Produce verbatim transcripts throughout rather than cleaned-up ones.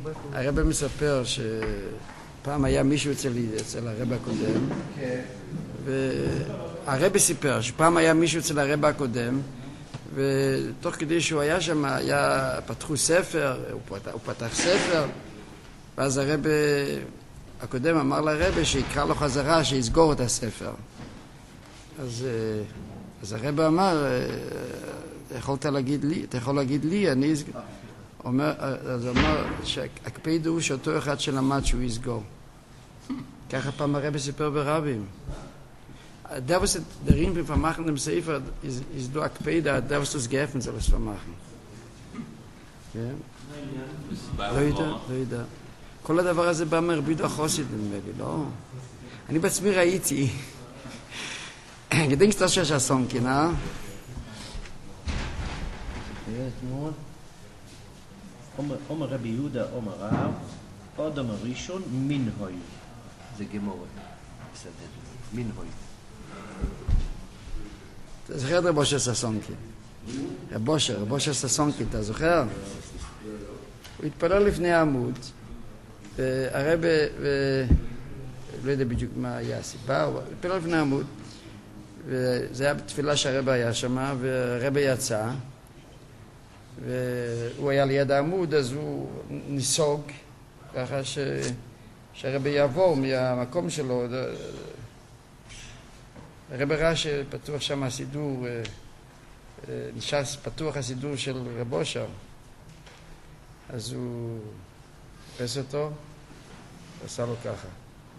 הרב מספר שפעם היה מישהו אצל, אצל הרב הקודם, והרב סיפר שפעם היה מישהו אצל הרב הקודם, ותוך כדי שהוא היה שם, היה, פתחו ספר, הוא פתח, הוא פתח ספר, ואז הרב הקודם אמר לרב שיקרא לו חזרה, שיסגור את הספר. אז, אז הרב אמר, יכולת להגיד לי, אתה יכול להגיד לי, אני אסגור. אומר, אז הוא אמר שהקפידו הוא שאותו אחד שלמד שהוא יסגור. ככה פעם הרב סיפר ברבים. Der, was darin wir vermachen im Sefer, ist, ist du Akpeda, der, was das geöffnet soll, es vermachen. Ja? לא יודע, לא יודע. כל הדבר הזה בא מרבידו החוסית, נדמה לי, לא? אני בעצמי ראיתי. gedenkst das שיש הסונקין, אה? אומר רבי יהודה, אומר רב, אדם הראשון, מן הוי. זה גמור. מן הוי. אתה זוכר את רבושר ססונקין? רבושר, רבושר ססונקין, אתה זוכר? הוא התפלל לפני העמוד, והרבא, לא יודע בדיוק מה היה הסיבה, הוא התפלל לפני העמוד, וזה היה בתפילה שהרבא היה שם, והרבא יצא, והוא היה ליד העמוד, אז הוא ניסוג, ככה ש... שהרבא יעבור מהמקום שלו. הרב ראה שפתוח שם הסידור, נשאר פתוח הסידור של רב אושר, אז הוא פס אותו ועשה לו ככה.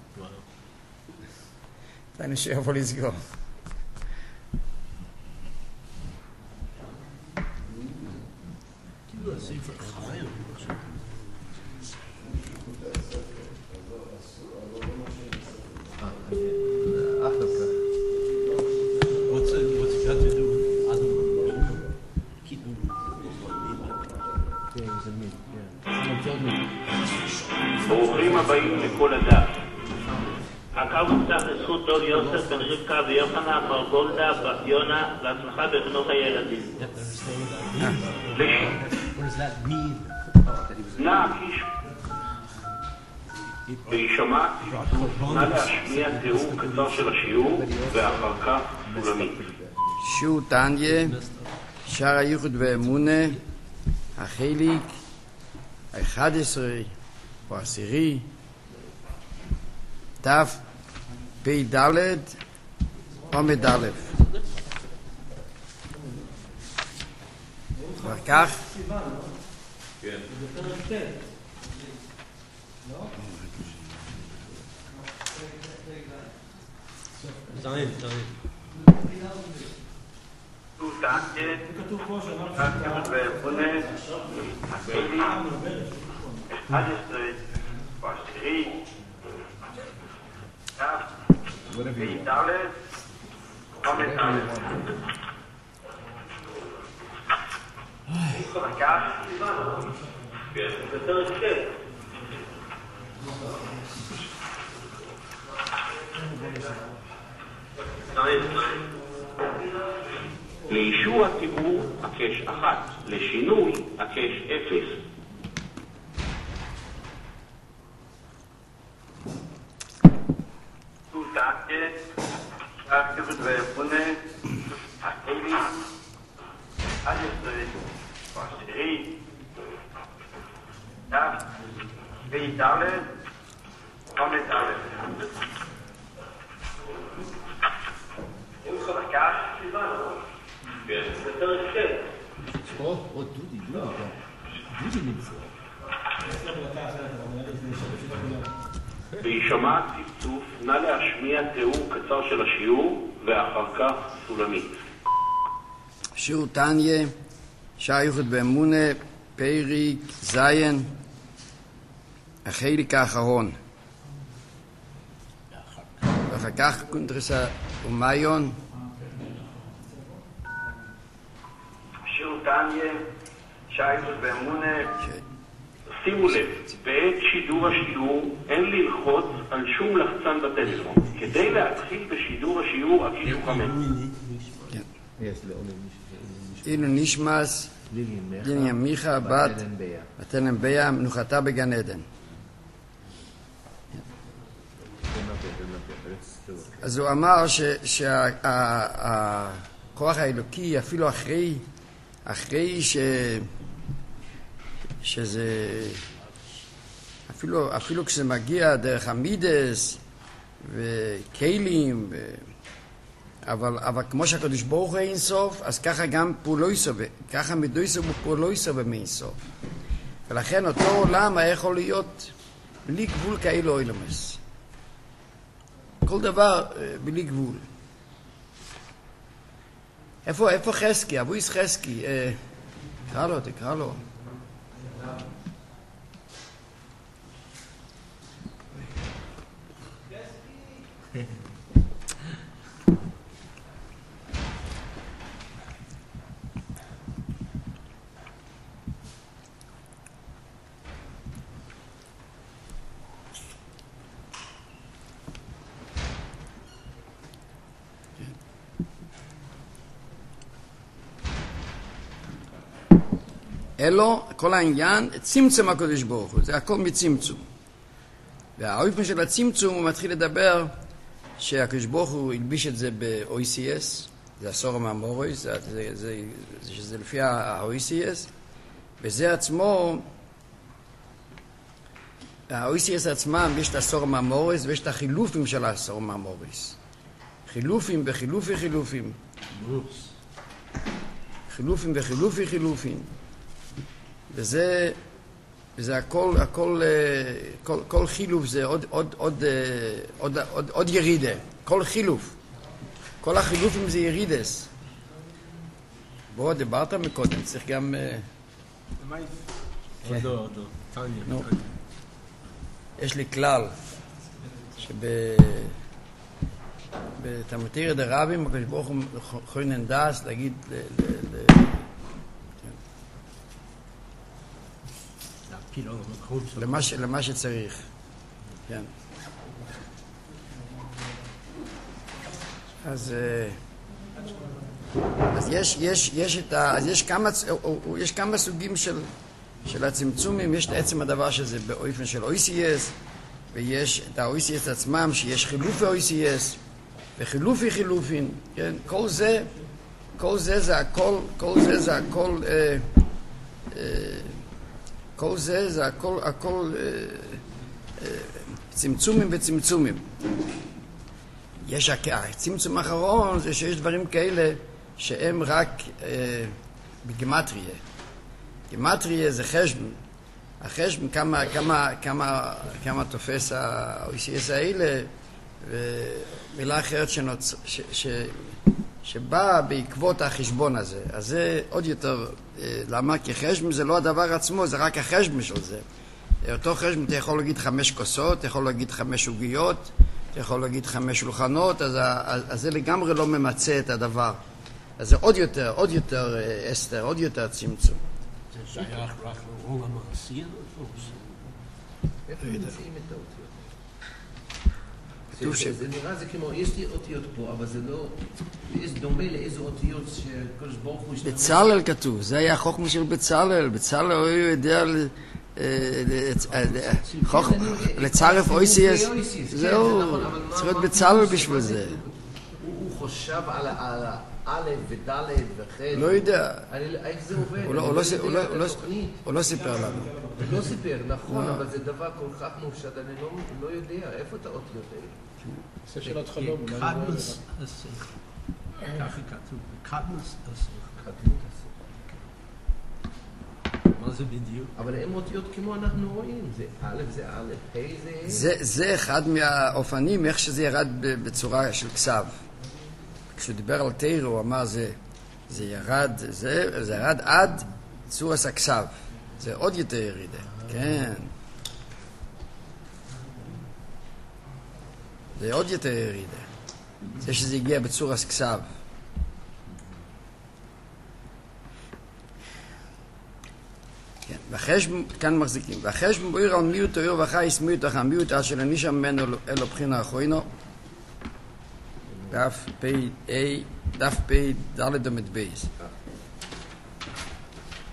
תני שיבוא לסגור. כאילו הספר חיים. ברוכים הבאים לכל הדף. הקו הובטח לזכות דוב יוסף בן רבקה ויוחנן בר גולדה בת יונה להצלחה בחינוך הילדים. נא הקיש וישמע, נא להשמיע תיאור קצר של השיעור ואחר כך סולמית. שיעור תניא, שער הייחוד ואמונה, החלק האחד עשרה או עשירי, דף פי ד' עומד א'. אחר כך זין, זין. כתוב פה שאמרת ואמונה, החלק אחד עשרה או עשירי, דף פי ד' עומד א'. אחר כך בפרק ח' לאישור התיאור הקש אחת, לשינוי הקש אפס. תותקת, הכתובת ואמונה, החלק אחד עשרה או עשירי, דף פי ד' עומד א'. אחר כך בפרק ח' או, או דודי, דודי, דודי נמצא. וישמע צפצוף, נא להשמיע תיאור קצר של השיעור ואחר כך סולמית. שיעור תניא, שער הייחוד ואמונה, פרק זין, החלק האחרון. ואחר כך קונטרסה ומאיון. שיעור תניא, שער הייחוד ואמונה. שימו לב, בעת שידור השיעור אין ללחוץ על שום לחצן בטלפון. כדי להתחיל בשידור השיעור הקישו חמש. אילו נשמס דין ימיך בת ותלם ביה מנוחתה בגן עדן. אז הוא אמר שהכוח האלוקי אפילו אחרי אחרי ש שזה אפילו אפילו כשזה מגיע דרך המידס וכלים ו... אבל אבל כמו שהקדוש ברוך הוא אין סוף, אז ככה גם פעולויסו, ככה מדויסו ופעולויסו במייסוף. ולכן אותו עולם היה יכול להיות בלי גבול כאלו אילומס. כל דבר בלי גבול. איפה, איפה חסקי? אבויס חסקי. אה, תקרא לו, תקרא לו. אלו, כל העניין, צמצום הקדוש ברוך הוא, זה הכל מצמצום. והאופן של הצמצום הוא מתחיל לדבר שהקדוש ברוך הוא ילביש את זה ב-או אי סי אס, זה הסורם המורויס, זה, זה, זה, זה, זה לפי ה-או אי סי אס, וזה עצמו, ה-או אי סי אס עצמם יש את הסורם המורויס ויש את החילופים של הסורם המורויס. חילופים וחילופי חילופים. חילופים וחילופי חילופים. וזה, וזה הכל, הכל, כל, כל חילוף זה עוד, עוד, עוד, עוד, עוד, עוד ירידה. כל חילוף. כל החילופים זה ירידס. בוא, דיברת מקודם, צריך גם... עוד לא, עוד לא. יש לי כלל, שב... בתמתיר דרבים, הקדוש ברוך הוא חוינן דס, להגיד ל... למה, ש, למה שצריך. כן. אז אז יש יש יש את ה, אז יש כמה יש כמה סוגים של של הצמצומים. יש את עצם הדבר שזה באופן של או אי סי אס, ויש את ה-או אי סי אס עצמם שיש חילופי או אי סי אס וחילופי חילופין. כן, כל זה כל זה זה הכל כל זה זה הכל אה, אה, כל זה זה הכל, הכל אה, אה, צמצומים וצמצומים. יש הצמצום האחרון זה שיש דברים כאלה שהם רק אה, בגמטריה. גמטריה זה חשבון. החשבון כמה, כמה, כמה, כמה תופס ה-או אי סי אס האלה, ומילה אחרת שנוצ... ש... ש... שבאה בעקבות החשבון הזה. אז זה עוד יותר, למה? כי חשבון זה לא הדבר עצמו, זה רק החשבון של זה. אותו חשבון אתה יכול להגיד חמש כוסות, אתה יכול להגיד חמש עוגיות, אתה יכול להגיד חמש שולחנות, אז, אז, אז זה לגמרי לא ממצא את הדבר. אז זה עוד יותר, עוד יותר אסתר, עוד יותר צמצום. זה שייך רק לעולם העשייה? איפה נמצאים את האותיות? כתוב ש... זה נראה זה כמו, יש לי אותיות פה, אבל זה לא... יש דומה לאיזו אותיות שקדוש ברוך הוא... בצלאל כתוב, זה היה חוכמה של בצלאל. בצלאל הוא יודע לצרף או אי סי אס. זהו, צריך להיות בצלאל בשביל זה. הוא חושב על א' וד' וח'. לא יודע. איך זה עובד? הוא לא סיפר לנו. הוא לא סיפר, נכון, אבל זה דבר כל כך מופשט, אני לא יודע, איפה את האותיות האלה? זה שאלת חלום. קדמוס אסך. ככה כתוב, קדמוס אסך. קדמוס אסך. מה זה בדיוק? אבל הם אותיות כמו אנחנו רואים, זה א' זה א', ה' זה ה'. זה אחד מהאופנים, איך שזה ירד בצורה של כסב. כשהוא דיבר על תירו, הוא אמר זה, זה ירד, זה, זה ירד עד צורס הכסב. זה עוד יותר ירידה, כן. זה עוד יותר ירידה. זה שזה הגיע בצורס כסב. כן, והחשבון, כאן מחזיקים. והחשבון בויר על מיעוט או יור וחייס מיעוט אחר מיעוט עד שלא נשאר ממנו אלו בחינה אחרוינו. דף פי A, דף פי ד' עמוד בייס.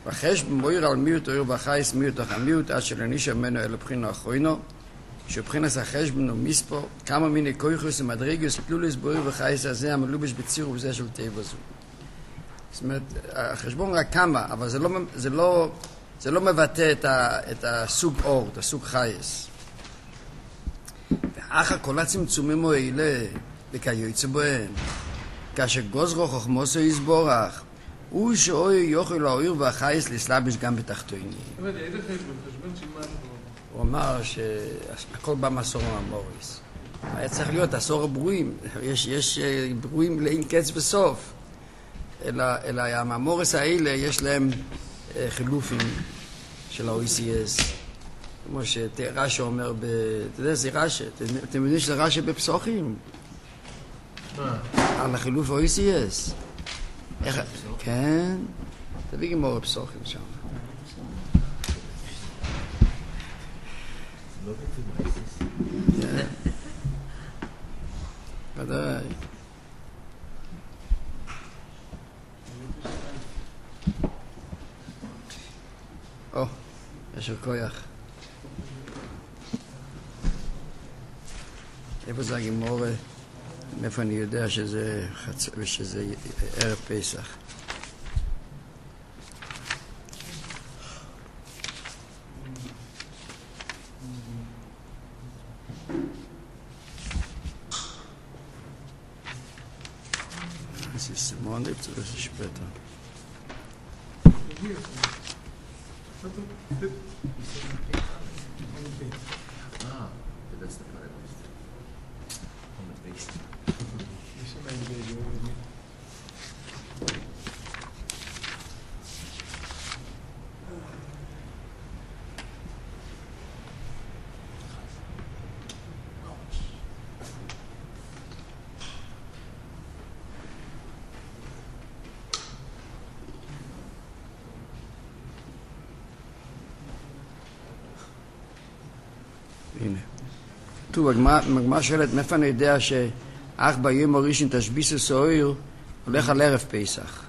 וחשבון מויר על מיעוט אויר וחייס מיעוט אך המיעוט עד שלניש ממנו אל הבחינו אחרינו שבחינס החשבון הוא מספור כמה מיני כויכוס ומדרגוס תלולוס באויר וחייס הזה המלובש בציר ובזה של טבע זו. זאת אומרת, החשבון רק כמה, אבל זה לא, זה לא, זה לא מבטא את, ה, את הסוג אור, את הסוג חייס. ואחר כל הצמצומים האלה וכיוצא בהם כאשר גוזרו חוכמוסו יסבורך הוא שאוי יוכל להויר והחייס לסלבש גם בתחתונים. אבל איזה חשבון? חשבון של מה? הוא אמר שהכל בא מסור המוריס. היה צריך להיות עשור הברואים. יש, יש ברואים לאין קץ וסוף. אלא, אלא הממורס האלה יש להם חילופים של ה-או אי סי אס. כמו שרש"י אומר, ב... אתה יודע, זה רש"י. אתם יודעים שזה רש"י בפסוחים? על החילוף ה-או אי סי אס. איך... כן? תביא גמור בפסוחים שם. כן. ודאי. או, יש כוח. איפה זה הגמור? מאיפה אני יודע שזה חצ... שזה ערב פסח? Das ist Simon, das ist später. Ah, that's the part I missed. On the base. הנה. טוב, הגמרא שואלת, מאיפה אני יודע שאך ביום הראשון תשביסו סוער הולך על ערב פסח?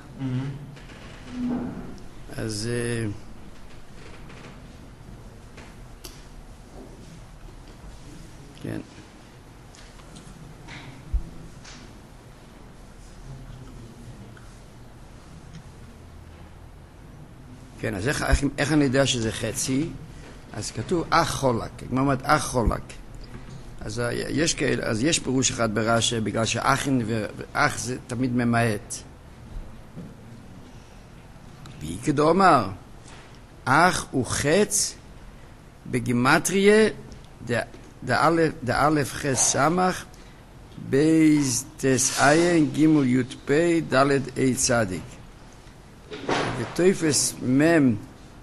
אז... כן. כן, אז איך, איך, איך אני יודע שזה חצי? אז כתוב אח חולק, כמו אומרת אח חולק. אז יש כאלה, אז יש פירוש אחד ברש"י, בגלל שאחין ואח זה תמיד ממעט. ויקדו אמר, אח הוא חץ בגימטריה דאלף חס סמך בייז תס עין גימול י' פי דלת אי צדיק. ותויפס מם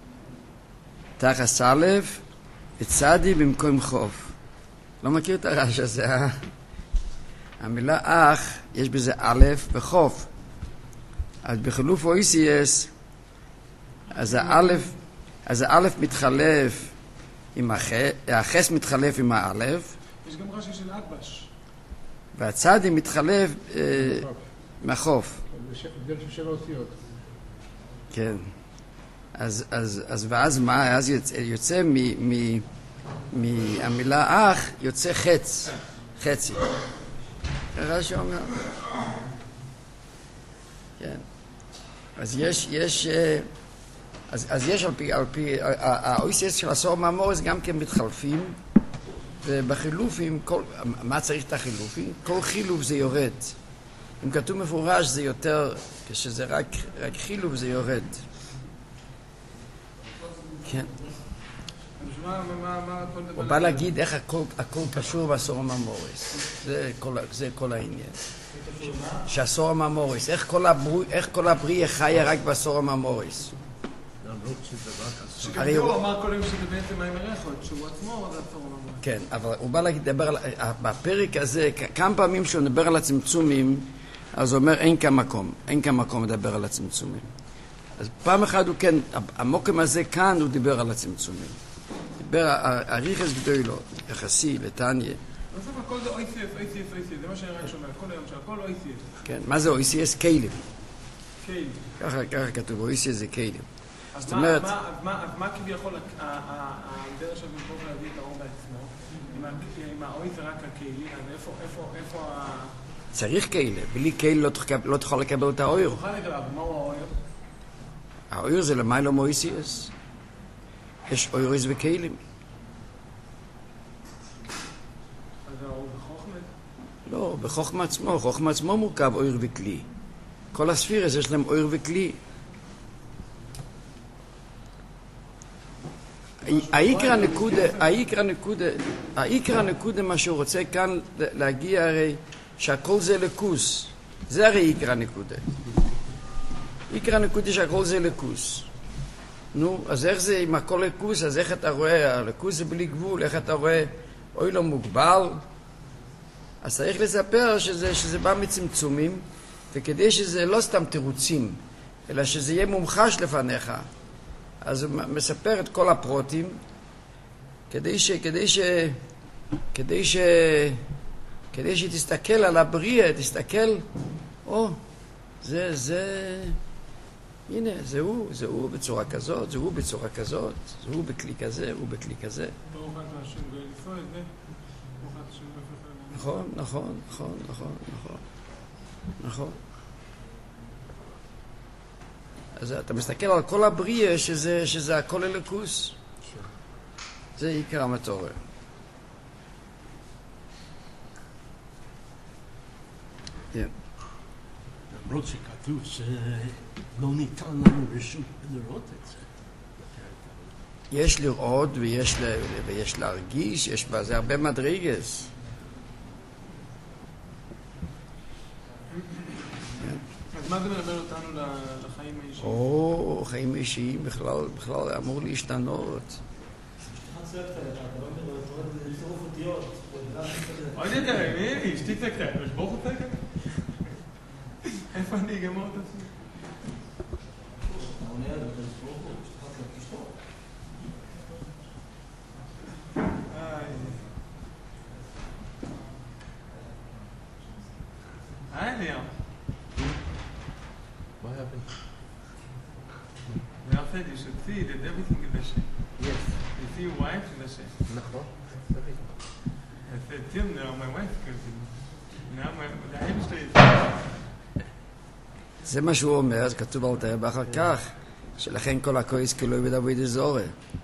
תחס א' וצדי במקום חוף. לא מכיר את הרעש הזה, אה? המילה אח, יש בזה א' וחוף. אז בחילוף ה-או אי סי אס, אז האלף, אז האלף מתחלף עם הח', החס מתחלף עם האלף. יש גם רש"י של אטבש. והצדי מתחלף אה, מהחוף. הבדל של שבע אותיות. כן. אז, אז, אז, ואז מה? אז יוצא, יוצא מ, מ, מהמילה אח, יוצא חץ, חצי. רש"י אומר. כן. אז יש, יש, אז, אז יש על פי, על פי, ה-או אי סי אס של עשור מהמורס גם כן מתחלפים, ובחילופים, כל, מה צריך את החילופים? כל חילוף זה יורד. אם כתוב מפורש זה יותר, כשזה רק, רק חילוף זה יורד. כן. הוא בא להגיד איך הכל, הכל קשור בעשור הממורס. זה כל, זה כל העניין. שעשור הממורס, איך כל הבריא, איך כל הבריא חיה רק בעשור הממורס. שגם הוא אמר קודם שזה בעצם מים הריחות, שהוא עצמו זה עשור הממורס. כן, אבל הוא בא לדבר על, בפרק הזה, כמה פעמים שהוא מדבר על הצמצומים, אז הוא אומר אין כאן מקום, אין כאן מקום לדבר על הצמצומים. אז פעם אחת הוא כן, המוקם הזה כאן הוא דיבר על הצמצומים. דיבר הריחס גדולו, יחסי, לטניה. בסוף הכל זה או אי סי אס, או אי סי אס, או אי סי אס, זה מה שאני רק שומע, כל היום שהכל או אי סי אס. כן, מה זה או אי סי אס? קיילים. קיילים. ככה, ככה כתוב, או אי סי אס זה קיילים. זאת אומרת... אז מה כביכול הדרך של במקום להביא את האור בעצמו? אם האוי זה רק הכלי, אז איפה ה... צריך כלי, בלי כלי לא תוכל לקבל את האויר. תוכל לקבל, אבל מהו האויר? האויר זה למיילו מויסיאס. יש אויריס וכלים. אז האור בחוכמה? לא, בחוכמה עצמו. חוכמה עצמו מורכב אויר וכלי. כל הספירס יש להם אויר וכלי. העיקר הנקודה, העיקר הנקודה, העיקר הנקודה מה שהוא רוצה כאן להגיע הרי שהכל זה לקוס. זה הרי עיקר הנקודה. עיקר הנקודה שהכל זה לקוס. נו, אז איך זה עם הכל לקוס? אז איך אתה רואה? הלקוס זה בלי גבול, איך אתה רואה? אוי לא מוגבל. אז צריך לספר שזה, שזה בא מצמצומים, וכדי שזה לא סתם תירוצים, אלא שזה יהיה מומחש לפניך. אז הוא מספר את כל הפרוטים, כדי ש... כדי ש... כדי ש... כדי שתסתכל על הבריאה, תסתכל, או, זה, זה... הנה, זה הוא, זה הוא בצורה כזאת, זה הוא בצורה כזאת, זה הוא בכלי כזה, הוא בכלי כזה. ברוך אתה השם גואל זה, ברוך אתה השם גואל. נכון, נכון, נכון, נכון, נכון, נכון. אז אתה מסתכל על כל הבריאה שזה, שזה הכל אלוקוס. זה עיקר המטרה. כן. למרות שכתוב שלא ניתן לנו רשות לראות את זה. יש לראות ויש, ל... ויש להרגיש, יש בזה הרבה מדרגס. אז מה זה מלמד אותנו לחיים האישיים? או, חיים אישיים בכלל, בכלל אמור להשתנות. עוד יותר, מי? אשתי צקתה, יש ברוך הוא צקתה? איפה אני אגמור את עצמי? Hi, Liam. What happened? Liam said you should see that everything is the same. Yes. You see your wife in the same. נכון. I said, Tim, now my wife comes in. Now my, the head is זה מה שהוא אומר, זה כתוב על תראה באחר כך, שלכן כל הכויס כאילו בדווי דזורי.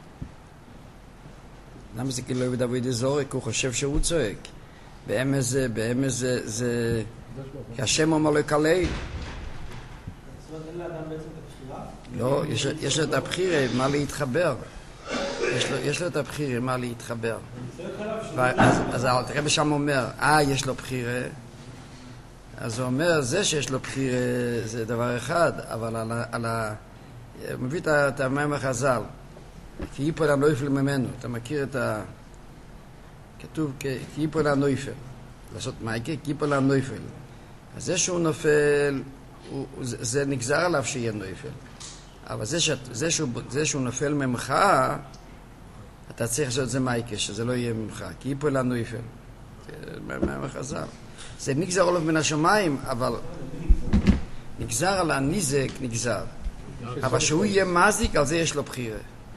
למה זה כאילו בדווי דזורי? כי הוא חושב שהוא צועק. באמס זה, באמס זה, זה... כי השם אומר לו כלי. אין לאדם בעצם את הבחירה? לא, יש, יש לו את הבחירה, מה להתחבר. יש לו, יש לו את הבחירה, מה להתחבר. אז, אז אל תראה בשם אומר, אה, יש לו בחירה. אז הוא אומר, זה שיש לו בחירה זה דבר אחד, אבל על ה... על ה הוא מביא את המים החז"ל. כי ייפול הנויפל ממנו. אתה מכיר את ה... כתוב, כי ייפול הנויפל. לעשות מייקה, כי ייפול הנויפל. אז זה שהוא נופל, הוא, זה, זה נגזר עליו שיהיה נויפל. אבל זה, שאת, זה, שהוא, זה שהוא נופל ממך, אתה צריך לעשות זה מייקה, שזה לא יהיה ממך. כי ייפול הנויפל. זה מים החז"ל. זה נגזר עליו מן השמיים, אבל נגזר על הנזק, נגזר. אבל שהוא יהיה מזיק, על זה יש לו בחירה.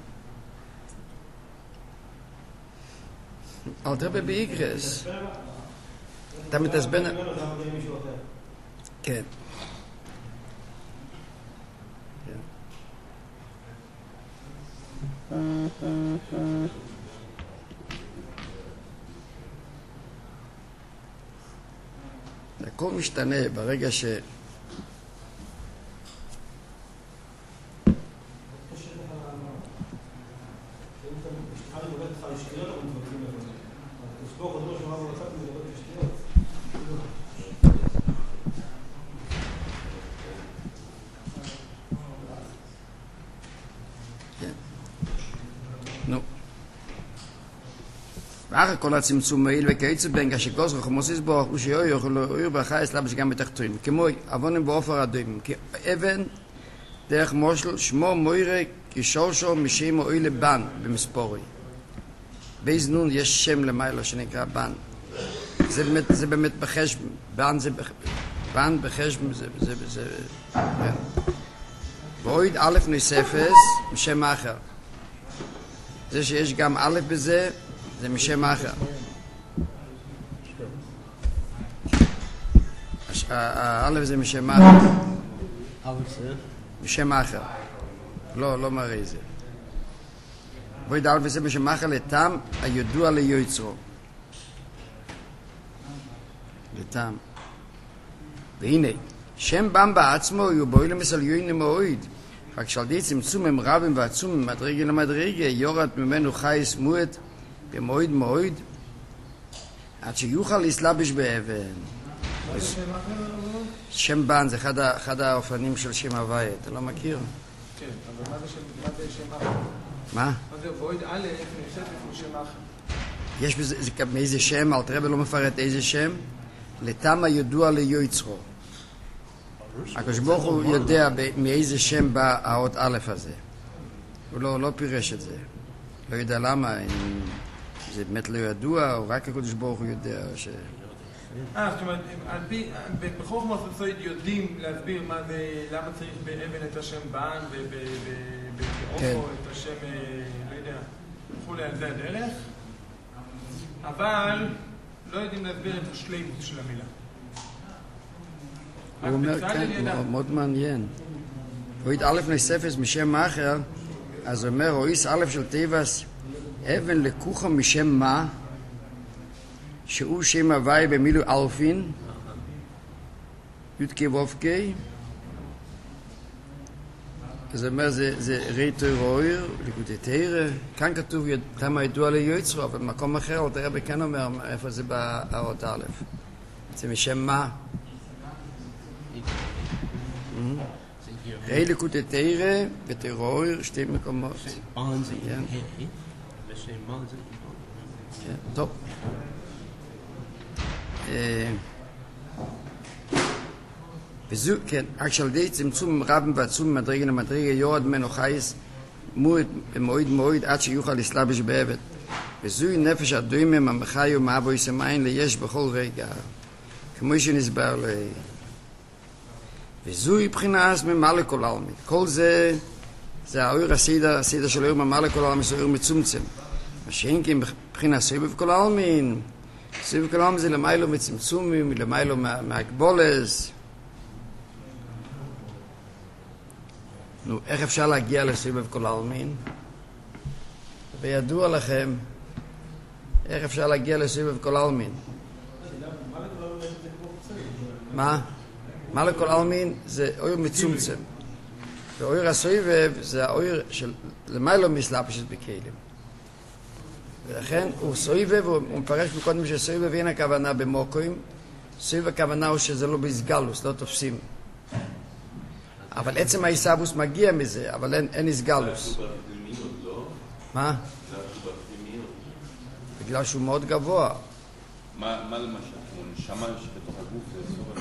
אל תראה באיגרס. אתה מתעצבן... כן. הכל משתנה ברגע ש... ואחר כל הצמצום מעיל וכיצד בין כשגוס רחמוסיס בו הוא שיהיה יכול להויר בחייס למה שגם בתחתונים כמו אבונים באופר אדומים כי אבן דרך מושל שמו מוירה כשורשו משם אוי לבן במספורי באיזנון יש שם למעלה שנקרא בן זה באמת, זה באמת בחשבן בן זה בן בחשבן זה, זה, זה, זה ואויד א' נוספס משם אחר. זה שיש גם א' בזה, זה משם אחר. האלף זה משם אחר. משם אחר. לא, לא מראה זה. ואויד א' זה משם אחר לטעם הידוע ליוצרו. לטעם. והנה, שם בם בעצמו הוא בואי למסל יוין למאויד. רק שעל די צמצום הם רבים ועצום ממדרגה למדרגה יורד ממנו חייס מועד במועד מועד עד שיוכל להסלבש באבן. שם בן זה אחד, אחד האופנים של שם הוויה, אתה לא מכיר? כן, אבל מה זה שם, מה זה שם אחר? מה? מה זה בואי א' נוסף משם אחר? יש בזה, זה, מאיזה שם, אל תראה ולא מפרט איזה שם, לטעם הידוע ליוצרו. הקדוש ברוך הוא יודע מאיזה שם בא האות א' הזה. הוא לא, לא פירש את זה. לא יודע למה, אם זה באמת לא ידוע, או רק הקדוש ברוך הוא יודע ש... אה, זאת אומרת, בחוכמה הסוסית יודעים להסביר מה זה, למה צריך באבן את השם בן ובאופו את השם, לא יודע, וכולי על זה הדרך, אבל לא יודעים להסביר את השלימות של המילה. הוא אומר, כן, מאוד מעניין. ואויד א' נוספס משם אחר, אז הוא אומר, אויס א' של טבעס, אבן לקוחה משם מה, שהוא שם הוואי במילו אלפין, יודקי וופקי, אז הוא אומר, זה, זה ריטו רויר, ליקוטי תירה, כאן כתוב למה ידוע ליוצרו, אבל במקום אחר, עוד הרבי כן אומר, איפה זה באות א', זה משם מה? ראי ליקוטי תירה וטרויר, שתי מקומות. טוב. וזו, כן, רק שעל די צמצום רבים ועצום ממדרגה למדרגה יורד ממנו חייס מועד במועד מועד עד שיוכל לסלבש בעבד. וזוהי נפש הדוימם המחיו מאבו יסמין ליש בכל רגע, כמו שנסבר לי. וזוהי בחינה ממלא כל העלמין. כל זה, זה האור הסידה, הסידה של האור ממלא כל העלמין, זה האור מצומצם. מה שאין כי מבחינה סביב כל העלמין, סביב כל העלמין זה למיילו מצמצומים, למיילו מהגבולס. נו, איך אפשר להגיע לסביב כל העלמין? וידוע לכם, איך אפשר להגיע לסביב כל העלמין? מה? מה לכל עלמין זה אויר מצומצם. ואויר הסויבב זה האויר של למיילו מסלבשת בכלים. ולכן הוא סויבב, הוא מפרש מקודם שסויבב אין הכוונה במוקוים, סויבב הכוונה הוא שזה לא בסגלוס, לא תופסים. אבל עצם האיסאבוס מגיע מזה, אבל אין, אין איסגלוס. מה? בגלל שהוא מאוד גבוה. מה, מה למשל? נשמה שבתוך הגוף זה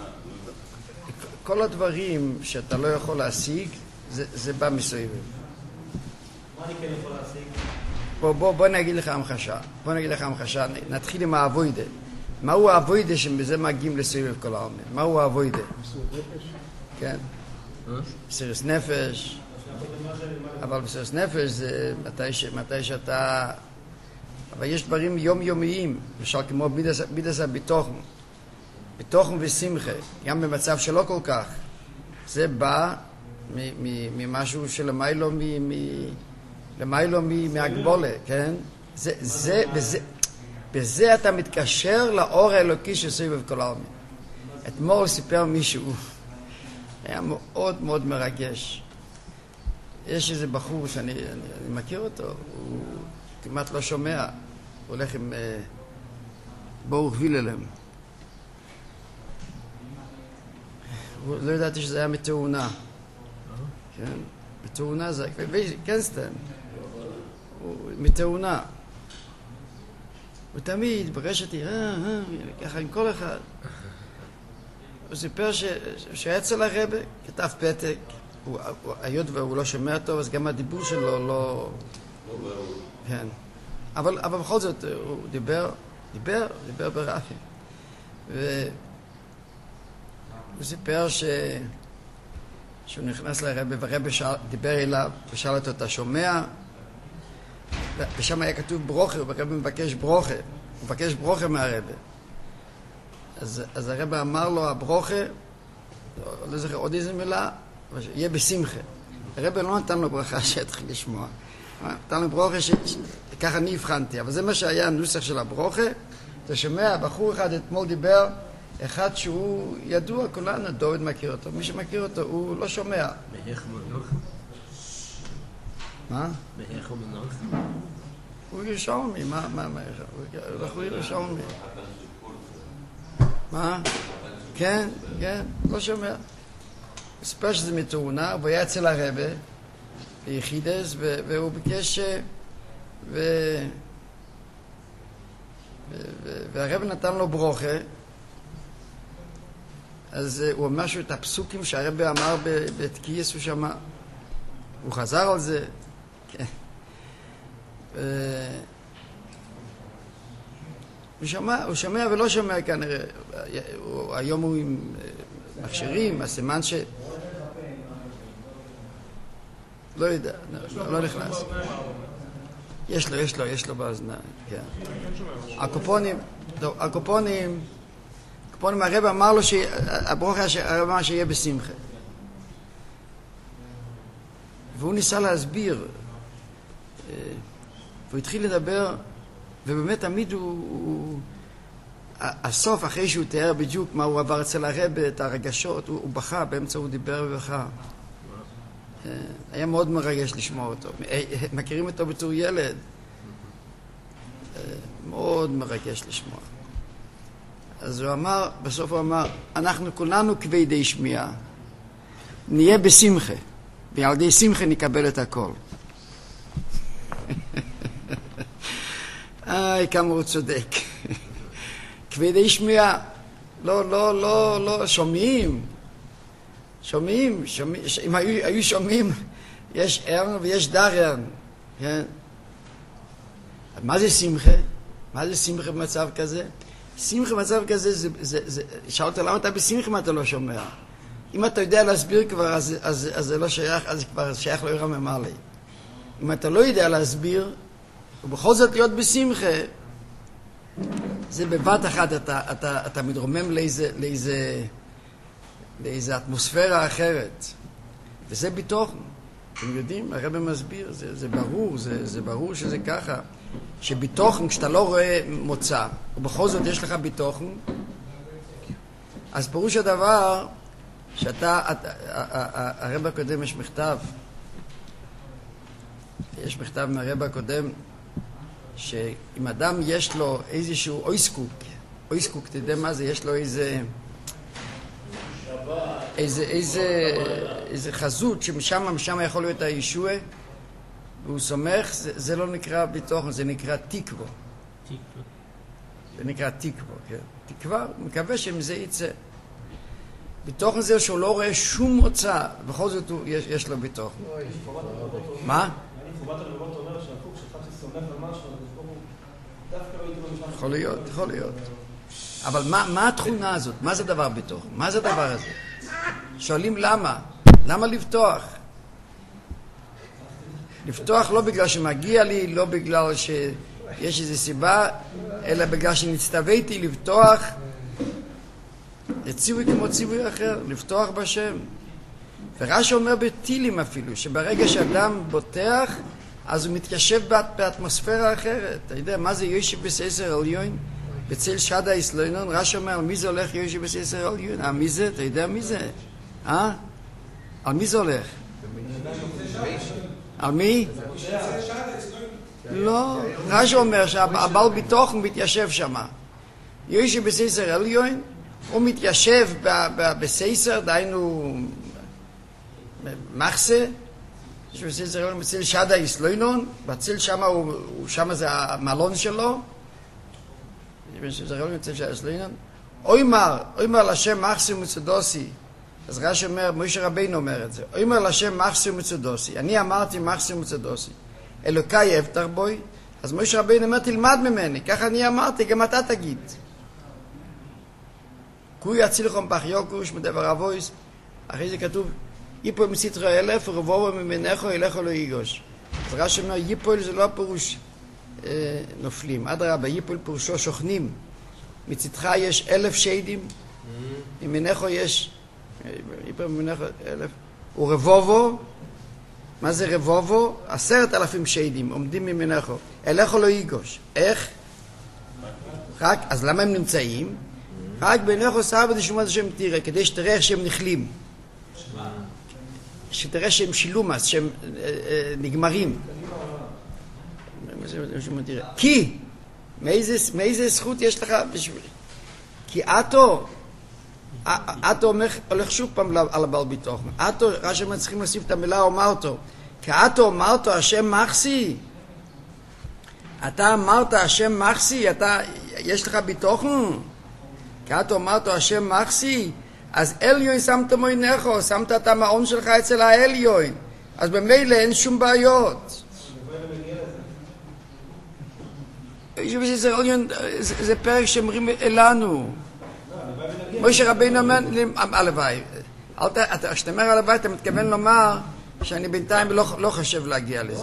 כל הדברים שאתה לא יכול להשיג, זה, זה בא מסויבים. מה אני כן יכול להשיג? בוא, בוא, בוא נגיד לך המחשה. בוא נגיד לך המחשה. נתחיל עם האבוידה. מהו האבוידה שבזה מגיעים לסויב כל העלמין? מהו האבוידה? כן. מסירות נפש. אבל מסירות נפש זה מתי, ש, מתי שאתה... אבל יש דברים יומיומיים, למשל כמו בידס הביטוחם. ביטוחם ושמחה, גם במצב שלא כל כך. זה בא ממשהו שלמיילו למיילו מהגבולה, כן? זה, זה, בזה, בזה אתה מתקשר לאור האלוקי שסביב כל העלמין. אתמול סיפר מישהו, היה מאוד מאוד מרגש. יש איזה בחור שאני אני, אני מכיר אותו, הוא כמעט לא שומע, הוא הולך עם אה, ברוך ויללם. לא ידעתי שזה היה מתאונה. כן? מתאונה זה... כן סתם. מתאונה. הוא תמיד פגש אותי, אה, אה, ככה עם כל אחד. הוא סיפר שהיה אצל הרבה, כתב פתק, היות והוא לא שומע טוב, אז גם הדיבור שלו לא... כן. אבל בכל זאת, הוא דיבר, דיבר, דיבר ברפי. ו... הוא סיפר ש... שהוא נכנס לרבי, ורבי דיבר אליו ושאל אותו, אתה שומע? ושם היה כתוב ברוכה, ורבי מבקש ברוכה, הוא מבקש ברוכה מהרבי. אז, אז הרבי אמר לו, הברוכה, לא זוכר עוד איזה מילה, יהיה בשמחה. הרבי לא נתן לו ברכה שהתחיל לשמוע. נתן לו ברוכה שככה אני הבחנתי, אבל זה מה שהיה הנוסח של הברוכה. אתה שומע, בחור אחד אתמול דיבר, אחד שהוא ידוע, כולנו, דוד מכיר אותו, מי שמכיר אותו הוא לא שומע. באיך מנוח? מה? באיך הוא מנוח? הוא ירושלמי, מה, מה, מה, הוא ירושלמי. מה? כן, כן, לא שומע. הוא סיפר שזה מתאונה, והוא היה אצל הרבה, ביחידס, והוא ביקש, ו... והרב נתן לו ברוכה, אז הוא אומר שהוא את הפסוקים שהרב אמר בתקייס הוא שמע, הוא חזר על זה, כן. הוא שמע, הוא שמע ולא שומע כנראה, היום הוא עם מכשירים, הסימן ש... לא יודע, לא נכנס. יש לו, יש לו, יש לו באזניים, כן. הקופונים, טוב, הקופונים, הקופונים, הרב אמר לו שהברוכה, הרב אמר שיהיה בשמחה. והוא ניסה להסביר, והוא התחיל לדבר, ובאמת תמיד הוא, הוא הסוף, אחרי שהוא תיאר בדיוק מה הוא עבר אצל הרב, את הרגשות, הוא, הוא בכה, באמצע הוא דיבר ובכה. היה מאוד מרגש לשמוע אותו. מכירים אותו בתור ילד. מאוד מרגש לשמוע. אז הוא אמר, בסוף הוא אמר, אנחנו כולנו כבדי שמיעה. נהיה בשמחה. ועל ידי שמחה נקבל את הכל. איי, כמה הוא צודק. כבדי שמיעה. לא, לא, לא, לא, שומעים. שומעים, שומעים, אם היו, היו שומעים, יש ערן ויש דרן, כן? מה זה שמחה? מה זה שמחה במצב כזה? שמחה במצב כזה, זה, זה, זה, שאלת למה אתה בשמחה אם אתה לא שומע? אם אתה יודע להסביר כבר, אז, אז, אז זה לא שייך, אז כבר שייך לא ירם ממלא. אם אתה לא יודע להסביר, ובכל זאת להיות בשמחה, זה בבת אחת, אתה, אתה, אתה מתרומם לאיזה, לאיזה, לאיזו אטמוספירה אחרת. וזה בתוכן. אתם יודעים, הרב מסביר, זה, זה ברור, זה, זה ברור שזה ככה. שבתוכן, כשאתה לא רואה מוצא, ובכל זאת יש לך בתוכן, אז פירוש הדבר, שאתה, הרב הקודם יש מכתב, יש מכתב מהרב הקודם, שאם אדם יש לו איזשהו אויסקוק, אויסקוק, אתה יודע מה זה? יש לו איזה... איזה, איזה, איזה חזות שמשם משם יכול להיות הישוע והוא סומך, זה, זה לא נקרא בתוכן, זה נקרא תקווה. תקווה. זה נקרא תקווה, כן. תקווה, הוא מקווה שמזה יצא. בתוכן זה שהוא לא רואה שום מוצא, בכל זאת הוא, יש, יש לו בתוכן. מה? אני חובת הלבבות אומר שהפוק שלך שסומך על משהו, דווקא לא הייתי במשך. יכול להיות, יכול להיות. אבל מה, מה התכונה הזאת? מה זה דבר בתוכן? מה זה הדבר הזה? שואלים למה? למה לפתוח? לפתוח לא בגלל שמגיע לי, לא בגלל שיש איזו סיבה, אלא בגלל שנצטוויתי לפתוח. זה ציווי כמו ציווי אחר, לפתוח בשם. ורש"י אומר בתהילים אפילו, שברגע שאדם בוטח, אז הוא מתיישב באטמוספירה אחרת. אתה יודע, מה זה יושב בסייסר עליון? בצל שדה איסלוינון, רש"י אומר, על מי זה הולך יושב בסייסר עליון? על מי זה? אתה יודע מי זה? אה? על מי זה הולך? על מי? לא, רש"י אומר שהבעל בתוכן מתיישב שם. יושב בסייסר עליון, הוא מתיישב בסייסר, דהיינו מחסה, יש בסייסר עליון בצל שדה איסלוינון, בצל שם, שם זה המלון שלו, אוימר, אוימר לשם מחסי ומצודוסי. אז רש"י אומר, משה רבינו אומר את זה, אוימר לשם מחסי ומצודוסי. אני אמרתי מחסי ומצודוסי, אלוקי אבטח בוי. אז משה רבינו אומר, תלמד ממני, ככה אני אמרתי, גם אתה תגיד. כוי יציל לכם פח יוקוש מדבר אבויס. אחרי זה כתוב, ייפול מסתרו אלף ורבובו ממנךו ילכו לא ייגוש. אז רש"י אומר, ייפול זה לא פירוש אה, נופלים. אדרבה, ייפול פירושו שוכנים. מצדך יש אלף שדים, ממנךו יש, ייפול ממנךו אלף, ורבובו, מה זה רבובו? עשרת אלפים שדים עומדים ממנךו. ילכו לא ייגוש. איך? רק, אז למה הם נמצאים? רק בעינךו סבא דשמוע השם תראה, כדי שתראה איך שהם נכלים. שתראה שהם שילומס, שהם אה, אה, נגמרים. כי, מאיזה, מאיזה זכות יש לך בשביל... כי אתו, אתו אומר, הולך שוב פעם על הבעל ביטוח. אתו, רש"י צריכים להוסיף את המילה אומרתו. כי אתו אומרתו, השם מחסי. אתה אמרת, השם מחסי, אתה, יש לך ביטוחן? כי אתו אומרתו, השם מחסי. אז אליון שמת מוינךו, שמת את המעון שלך אצל האליון. אז במילא אין שום בעיות. זה, זה פרק שאומרים אלינו. משה רבינו אומר, הלוואי. כשאתה אומר הלוואי, אתה מתכוון לומר שאני בינתיים לא, לא חושב להגיע לזה.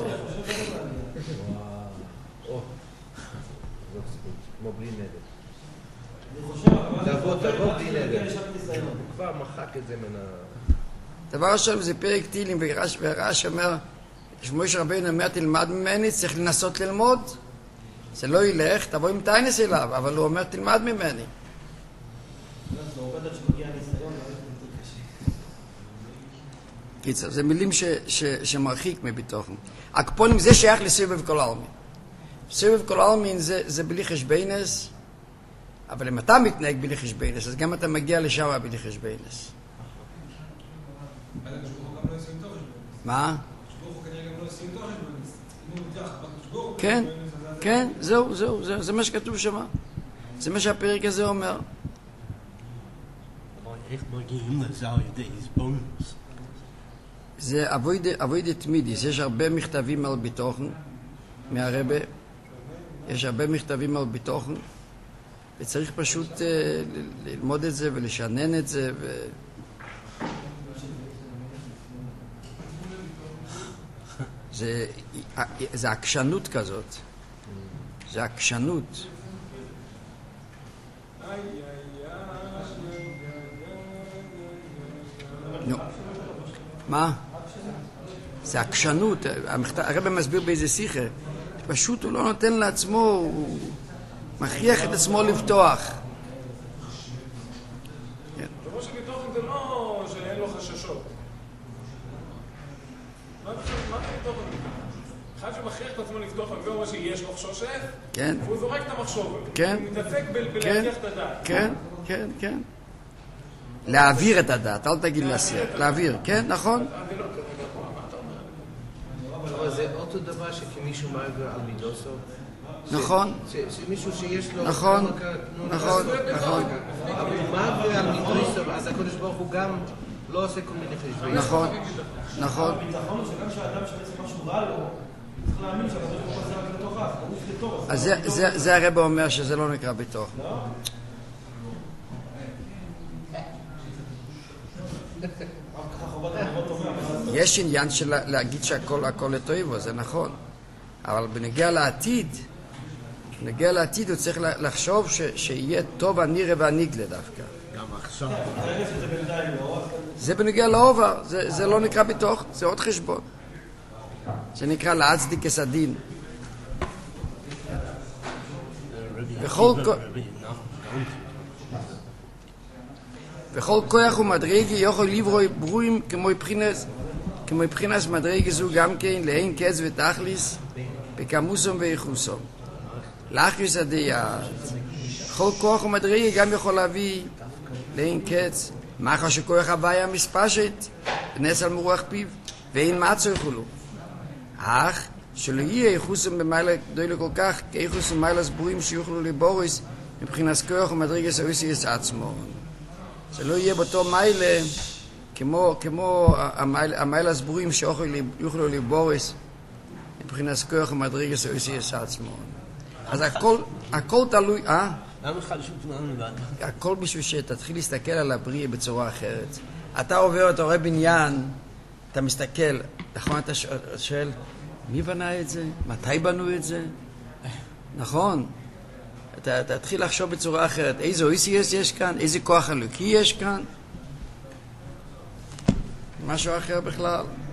כמו בלי נדר. תבוא, תבוא בלי נדר. כבר מחק את זה מן ה... דבר ראשון זה פרק תהילים, ורש אומר, שמשה רבינו אומר, תלמד ממני, צריך לנסות ללמוד. זה לא ילך, תבוא עם טיינס אליו, אבל הוא אומר, תלמד ממני. קיצר, זה מילים ש, ש, שמרחיק מביטוחן. הקפונים זה שייך לסבב כל העלמין. סבב כל העלמין זה, זה בלי חשבינס, אבל אם אתה מתנהג בלי חשבינס, אז גם אתה מגיע לשם בלי חשבינס. מה? כן, כן, זהו, זהו, זהו, זה מה שכתוב שם. זה מה שהפרק הזה אומר. איך מגיעים לזה על ידי איזבונוס? זה אבוידה תמידיס. יש הרבה מכתבים על ביטוחן מהרבה. יש הרבה מכתבים על ביטוחן. וצריך פשוט uh, ללמוד את זה ולשנן את זה. ו... זה, זה עקשנות כזאת. זה עקשנות. נו. מה? זה עקשנות. הרב מסביר באיזה שיחה. פשוט הוא לא נותן לעצמו, הוא מכריח את עצמו לפתוח. כמו שביטוחן זה לא שאין לו חששות. מה זה ביטוחן? אחד שמכריח את עצמו לפתוח על זה אומר שיש לו חשושת, כן. והוא זורק את המחשוב. כן. הוא מתעסק בלהכריח את הדעת. כן, כן, כן. להעביר את הדעת, אל תגיד להסיר. להעביר, כן, נכון? אבל זה אותו דבר שכמישהו מעבר על מידוסו. נכון. מישהו שיש לו... נכון, נכון, נכון. אבל הוא מעבר על מידוסו, אז הקדוש ברוך הוא גם לא עושה כל מיני חשבים. נכון, נכון. הביטחון הוא שגם שהאדם שבעצם משהו רע לו, צריך להאמין שהקדוש ברוך הוא עושה רק לתוכה, זה לתוך. אז זה הרב אומר שזה לא נקרא בתוך. לא? יש עניין של להגיד שהכל הכל לטובו, זה נכון. אבל בנגיע לעתיד, בנגיע לעתיד הוא צריך לחשוב שיהיה טוב הנירה והניגלה דווקא. גם עכשיו. זה בנגיע לאובר, זה לא נקרא בתוך, זה עוד חשבון. זה נקרא להצדיק כסדין. בכל וכל כוח ומדרגי יכול לברוא ברואים כמו מבחינס כמו מבחינס מדרגי זו גם כן להין קץ ותכליס בכמוסום ואיכוסום לאחריס הדעת כל כוח ומדרגי גם יכול להביא להין קץ מאחר שכוח הוויה מספשת נס על מרוח פיו ואין מצו יכולו אך שלא יהיה איכוסום במעלה גדולה כל כך כאיכוסום מעלה סבורים שיוכלו לבוריס מבחינס כוח ומדרגי סאויסי יש עצמו זה לא יהיה באותו מיילה כמו, כמו המיילה, המיילה הסבורים שיוכלו לבורס מבחינת כוח ומדרגס או איסי יש עצמו. אז הכל, הכל תלוי, אה? למה חדשות תנענו לבד? הכל בשביל שתתחיל להסתכל על הבריאה בצורה אחרת. אתה עובר, אתה רואה בניין, אתה מסתכל, נכון, אתה שואל, מי בנה את זה? מתי בנו את זה? נכון. אתה תתחיל לחשוב בצורה אחרת. איזה אויסיאס יש כאן? איזה כוח אלוקי יש כאן? משהו אחר בכלל.